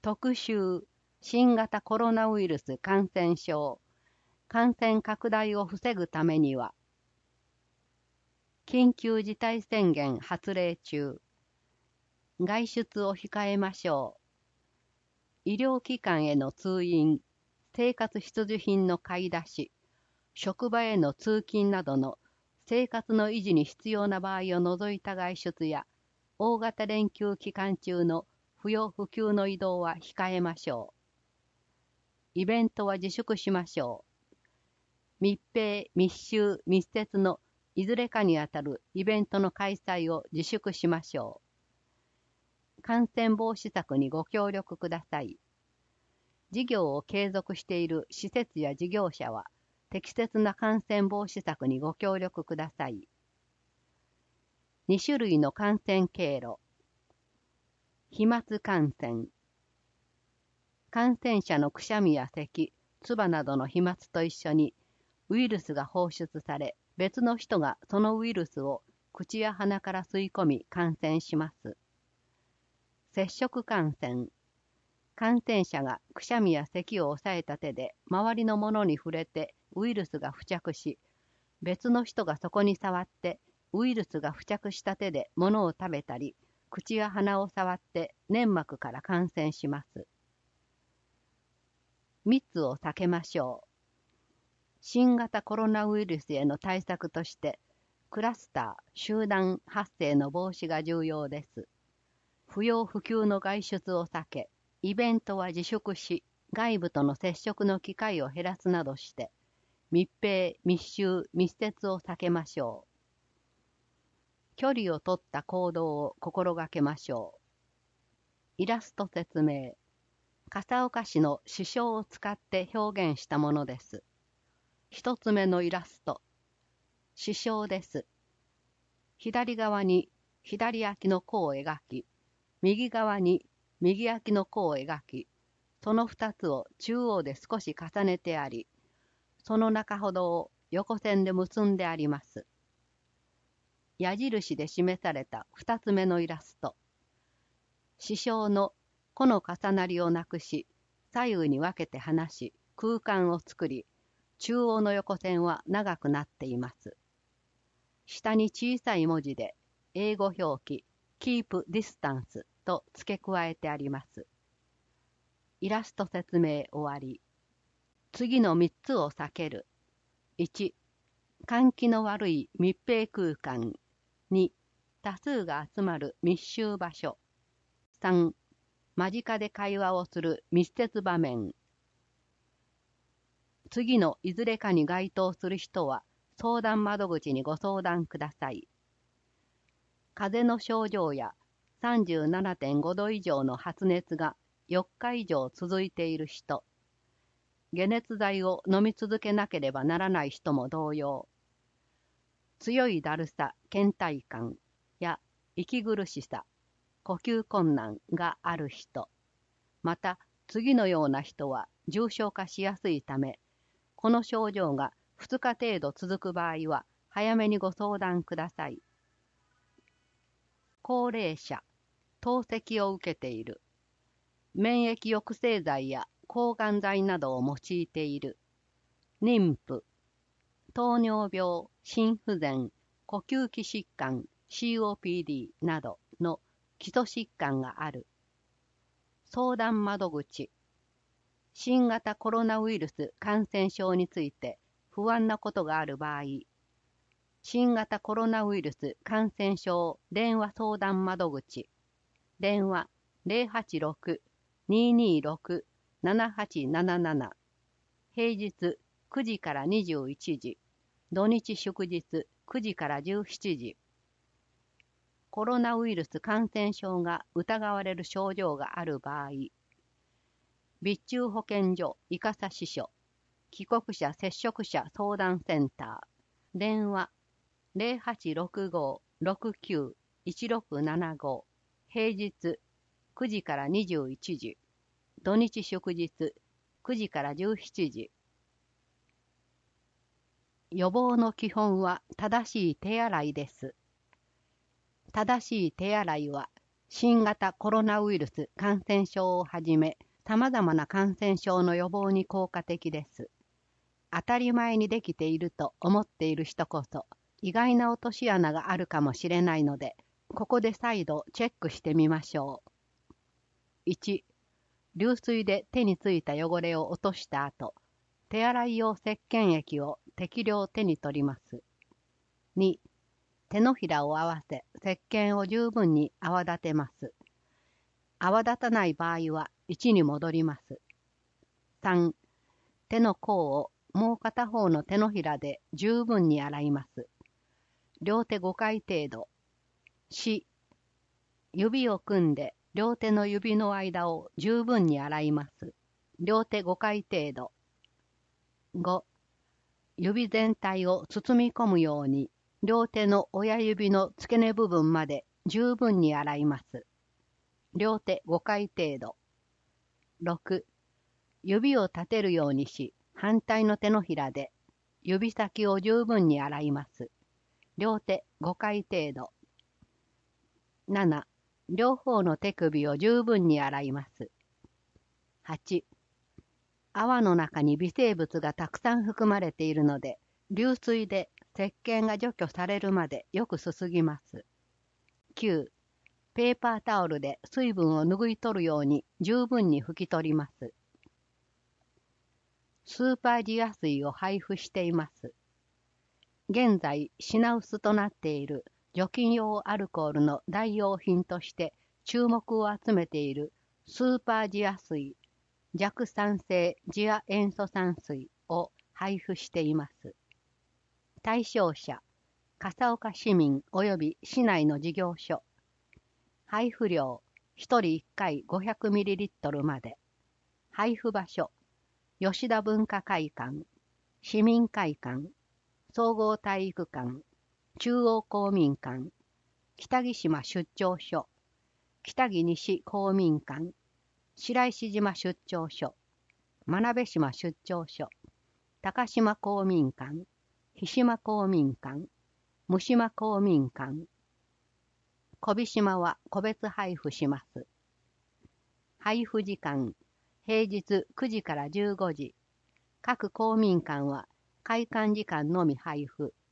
特集新型コロナウイルス感染症感染拡大を防ぐためには緊急事態宣言発令中外出を控えましょう医療機関への通院生活必需品の買い出し職場への通勤などの生活の維持に必要な場合を除いた外出や大型連休期間中の不要不急の移動は控えましょう。イベントは自粛しましょう。密閉、密集、密接のいずれかにあたるイベントの開催を自粛しましょう。感染防止策にご協力ください。事業を継続している施設や事業者は適切な感染防止策にご協力ください。2種類の感染経路。飛沫感染。感染者のくしゃみや咳、唾などの飛沫と一緒にウイルスが放出され、別の人がそのウイルスを口や鼻から吸い込み感染します。接触感染。感染者がくしゃみや咳を抑えた手で周りのものに触れてウイルスが付着し、別の人がそこに触ってウイルスが付着した手で物を食べたり、口や鼻を触って粘膜から感染します。密を避けましょう。新型コロナウイルスへの対策として、クラスター、集団発生の防止が重要です。不要不急の外出を避け、イベントは自粛し、外部との接触の機会を減らすなどして、密閉、密集、密接を避けましょう。距離を取った行動を心がけましょう。イラスト説明。笠岡市の詩章を使って表現したものです。一つ目のイラスト。詩章です。左側に左焼きの弧を描き、右側に右焼きの弧を描き、その二つを中央で少し重ねてあり、その中ほどを横線で結んであります。矢印で示された二つ目のイラスト。詩章の弧の重なりをなくし、左右に分けて離し、空間を作り、中央の横線は長くなっています。下に小さい文字で、英語表記、Keep Distance と付け加えてあります。イラスト説明終わり。次の3つを避ける。1、換気の悪い密閉空間。2、多数が集まる密集場所。3、間近で会話をする密接場面。次のいずれかに該当する人は相談窓口にご相談ください。風邪の症状や 37.5 度以上の発熱が4日以上続いている人、解熱剤を飲み続けなければならない人も同様、強いだるさ、倦怠感や息苦しさ、呼吸困難がある人、また次のような人は重症化しやすいため、この症状が2日程度続く場合は早めにご相談ください。高齢者、透析を受けている、免疫抑制剤や抗がん剤などを用いている、妊婦、糖尿病、心不全、呼吸器疾患、COPD などの基礎疾患がある。相談窓口、新型コロナウイルス感染症について不安なことがある場合、新型コロナウイルス感染症電話相談窓口、電話086-226-7877、平日9時から21時、土日祝日9時から17時。コロナウイルス感染症が疑われる症状がある場合、備中保健所伊笠支所、帰国者接触者相談センター、電話0865-69-1675、平日9時から21時、土日祝日9時から17時。予防の基本は正しい手洗いです。正しい手洗いは新型コロナウイルス感染症をはじめ、様々な感染症の予防に効果的です。当たり前にできていると思っている人こそ、意外な落とし穴があるかもしれないので、ここで再度チェックしてみましょう。1、流水で手についた汚れを落とした後、手洗い用石鹸液を適量手に取ります。2、手のひらを合わせ、石鹸を十分に泡立てます。泡立たない場合は1に戻ります。3、手の甲をもう片方の手のひらで十分に洗います。両手5回程度。4、指を組んで両手の指の間を十分に洗います。両手5回程度。5、指全体を包み込むように両手の親指の付け根部分まで十分に洗います。両手5回程度。6、指を立てるようにし、反対の手のひらで指先を十分に洗います。両手5回程度。7、両方の手首を十分に洗います。8、泡の中に微生物がたくさん含まれているので、流水で石鹸が除去されるまでよくすすぎます。9、ペーパータオルで水分を拭い取るように十分に拭き取ります。スーパージア水を配布しています。現在品薄となっている除菌用アルコールの代用品として注目を集めているスーパージア水、弱酸性ジア塩素酸水を配布しています。対象者、笠岡市民及び市内の事業所。配布量、1人1回 500ml まで。配布場所、吉田文化会館、市民会館、総合体育館、中央公民館、北木島出張所、北木西公民館、白石島出張所、真鍋島出張所、高島公民館、日島公民館、三島公民館。小飛島は個別配布します。配布時間、平日9時から15時。各公民館は開館時間のみ配布。